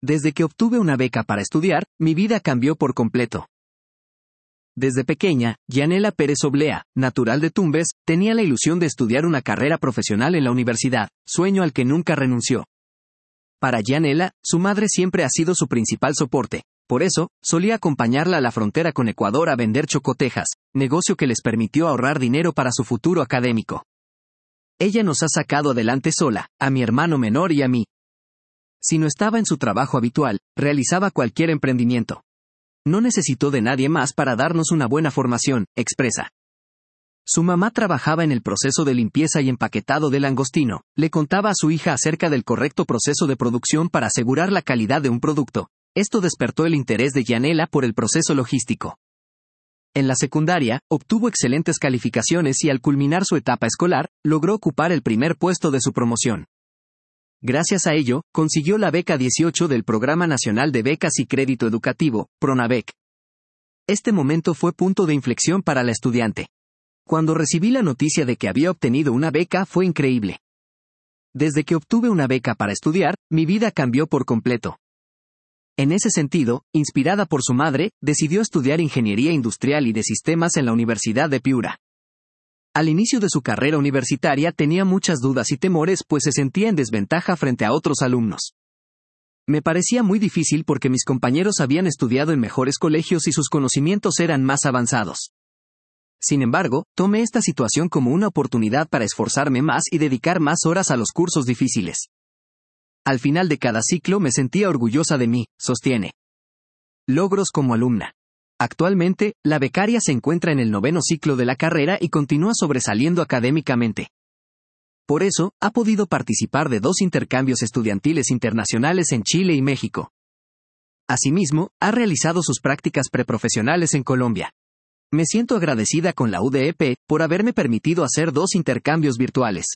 Desde que obtuve una beca para estudiar, mi vida cambió por completo. Desde pequeña, Yanela Pérez Oblea, natural de Tumbes, tenía la ilusión de estudiar una carrera profesional en la universidad, sueño al que nunca renunció. Para Yanela, su madre siempre ha sido su principal soporte. Por eso, solía acompañarla a la frontera con Ecuador a vender chocotejas, negocio que les permitió ahorrar dinero para su futuro académico. Ella nos ha sacado adelante sola, a mi hermano menor y a mí. Si no estaba en su trabajo habitual, realizaba cualquier emprendimiento. No necesitó de nadie más para darnos una buena formación, expresa. Su mamá trabajaba en el proceso de limpieza y empaquetado del langostino, le contaba a su hija acerca del correcto proceso de producción para asegurar la calidad de un producto. Esto despertó el interés de Yanela por el proceso logístico. En la secundaria, obtuvo excelentes calificaciones y al culminar su etapa escolar, logró ocupar el primer puesto de su promoción. Gracias a ello, consiguió la beca 18 del Programa Nacional de Becas y Crédito Educativo, PRONAVEC. Este momento fue punto de inflexión para la estudiante. Cuando recibí la noticia de que había obtenido una beca fue increíble. Desde que obtuve una beca para estudiar, mi vida cambió por completo. En ese sentido, inspirada por su madre, decidió estudiar Ingeniería Industrial y de Sistemas en la Universidad de Piura. Al inicio de su carrera universitaria tenía muchas dudas y temores pues se sentía en desventaja frente a otros alumnos. Me parecía muy difícil porque mis compañeros habían estudiado en mejores colegios y sus conocimientos eran más avanzados. Sin embargo, tomé esta situación como una oportunidad para esforzarme más y dedicar más horas a los cursos difíciles. Al final de cada ciclo me sentía orgullosa de mí, sostiene. Logros como alumna. Actualmente, la becaria se encuentra en el 9º ciclo de la carrera y continúa sobresaliendo académicamente. Por eso, ha podido participar de 2 intercambios estudiantiles internacionales en Chile y México. Asimismo, ha realizado sus prácticas preprofesionales en Colombia. Me siento agradecida con la UDEP por haberme permitido hacer 2 intercambios virtuales.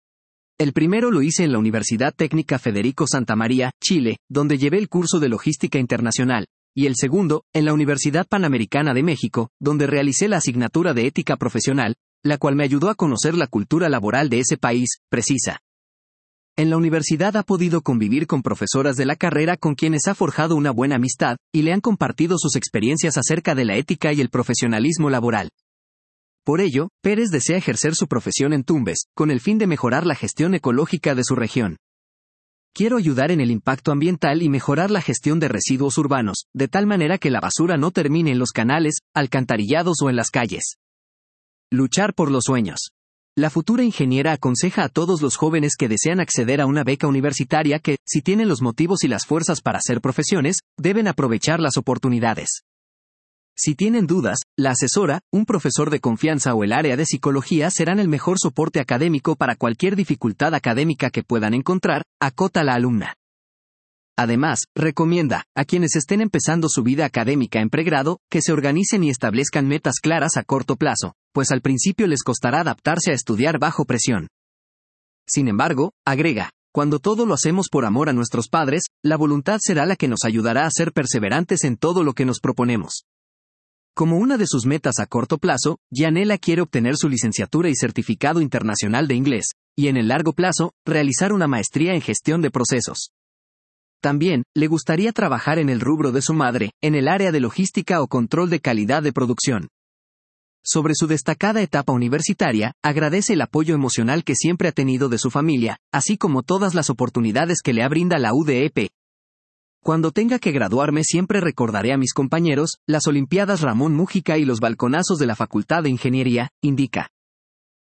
El primero lo hice en la Universidad Técnica Federico Santa María, Chile, donde llevé el curso de Logística Internacional, y el segundo, en la Universidad Panamericana de México, donde realicé la asignatura de Ética Profesional, la cual me ayudó a conocer la cultura laboral de ese país, precisa. En la universidad ha podido convivir con profesoras de la carrera con quienes ha forjado una buena amistad, y le han compartido sus experiencias acerca de la ética y el profesionalismo laboral. Por ello, Pérez desea ejercer su profesión en Tumbes, con el fin de mejorar la gestión ecológica de su región. Quiero ayudar en el impacto ambiental y mejorar la gestión de residuos urbanos, de tal manera que la basura no termine en los canales, alcantarillados o en las calles. Luchar por los sueños. La futura ingeniera aconseja a todos los jóvenes que desean acceder a una beca universitaria que, si tienen los motivos y las fuerzas para hacer profesiones, deben aprovechar las oportunidades. Si tienen dudas, la asesora, un profesor de confianza o el área de psicología serán el mejor soporte académico para cualquier dificultad académica que puedan encontrar, acota la alumna. Además, recomienda, a quienes estén empezando su vida académica en pregrado, que se organicen y establezcan metas claras a corto plazo, pues al principio les costará adaptarse a estudiar bajo presión. Sin embargo, agrega, cuando todo lo hacemos por amor a nuestros padres, la voluntad será la que nos ayudará a ser perseverantes en todo lo que nos proponemos. Como una de sus metas a corto plazo, Yanela quiere obtener su licenciatura y certificado internacional de inglés, y en el largo plazo, realizar una maestría en gestión de procesos. También, le gustaría trabajar en el rubro de su madre, en el área de logística o control de calidad de producción. Sobre su destacada etapa universitaria, agradece el apoyo emocional que siempre ha tenido de su familia, así como todas las oportunidades que le brinda la UDEP. Cuando tenga que graduarme siempre recordaré a mis compañeros, las Olimpiadas Ramón Mújica y los balconazos de la Facultad de Ingeniería, indica.